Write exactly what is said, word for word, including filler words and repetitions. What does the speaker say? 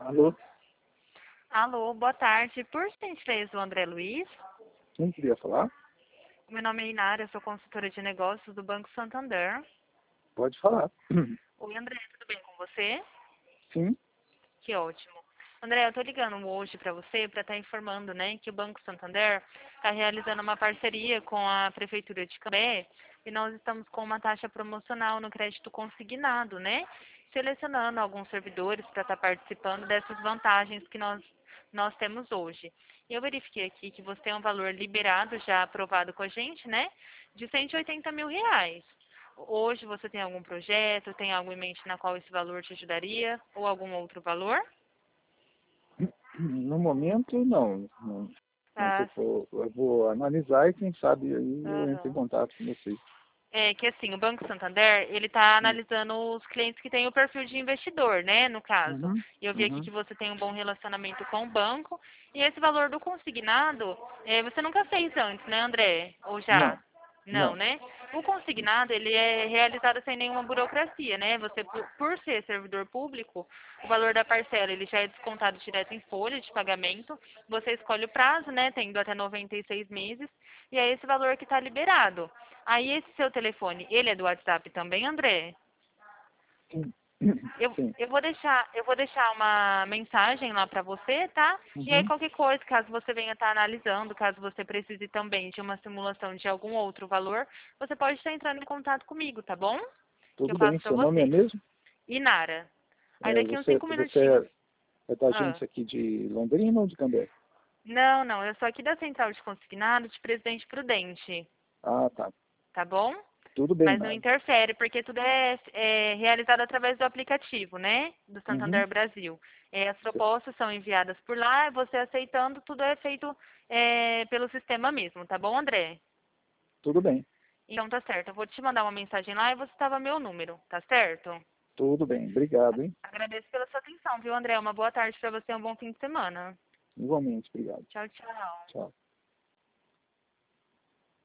Alô? Alô, boa tarde. Por gentileza, o André Luiz. Quem queria falar? Meu nome é Inara, eu sou consultora de negócios do Banco Santander. Pode falar. Oi, André, tudo bem com você? Sim. Que ótimo. André, eu estou ligando hoje para você para estar informando, né, que o Banco Santander está realizando uma parceria com a Prefeitura de Cambé e nós estamos com uma taxa promocional no crédito consignado, né? Selecionando alguns servidores para estar participando dessas vantagens que nós, nós temos hoje. Eu verifiquei aqui que você tem um valor liberado, já aprovado com a gente, né? De cento e oitenta mil reais. Hoje você tem algum projeto, tem algo em mente na qual esse valor te ajudaria ou algum outro valor? No momento, não. não. Mas eu Tá. vou, eu vou analisar e quem sabe aí eu entro em Aham. contato com vocês. É que assim, o Banco Santander, ele está Hum. analisando os clientes que têm o perfil de investidor, né, no caso. Uhum. E eu vi aqui Uhum. que você tem um bom relacionamento com o banco. E esse valor do consignado, é, você nunca fez antes, né, André? Ou já? Não. Não, Não. né? O consignado, ele é realizado sem nenhuma burocracia, né? Você, por, por ser servidor público, o valor da parcela, ele já é descontado direto em folha de pagamento. Você escolhe o prazo, né, tendo até noventa e seis meses, e é esse valor que está liberado. Aí esse seu telefone, ele é do WhatsApp também, André? Sim. Eu, Sim. eu vou deixar, eu vou deixar uma mensagem lá para você, tá? E aí Uhum. qualquer coisa, caso você venha estar analisando, caso você precise também de uma simulação de algum outro valor, você pode estar entrando em contato comigo, tá bom? Que eu Tudo faço bem. para Seu nome é você. mesmo? Inara. Aí É, daqui uns você, cinco você minutinhos. é é da Ah. agência aqui de Londrina ou de Cambé? Não, não, eu sou aqui da Central de Consignado de Presidente Prudente, Ah, tá. tá bom? Tudo bem, Mas não Nara. interfere, porque tudo é, é realizado através do aplicativo, né? Do Uhum. Santander Brasil. É, as propostas são enviadas por lá, você aceitando, tudo é feito é, pelo sistema mesmo, tá bom, André? Tudo bem. Então tá certo, eu vou te mandar uma mensagem lá e você estava meu número, tá certo? Tudo bem. Obrigado, hein? Agradeço pela sua atenção, viu, André? Uma boa tarde para você e um bom fim de semana. Igualmente, obrigado. Tchau, tchau. Tchau.